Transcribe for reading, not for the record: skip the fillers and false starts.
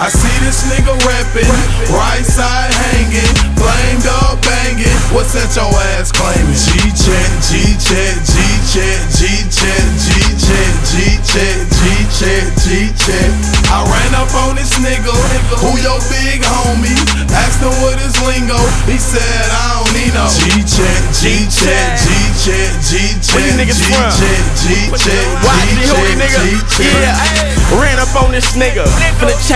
I see this nigga rapping, right side hanging, flamed up banging. What's that your ass claiming? G-check, G-check, G-check, G-check, G-check, G-check, G-check, G-check. I ran up on this nigga, who your big homie? Asked him what his lingo, he said I don't need no G-check, G-check, G-check, G-check, G-check, G-check, Watch me, holy nigga. G-check. Yeah, ran up on this nigga. Finna check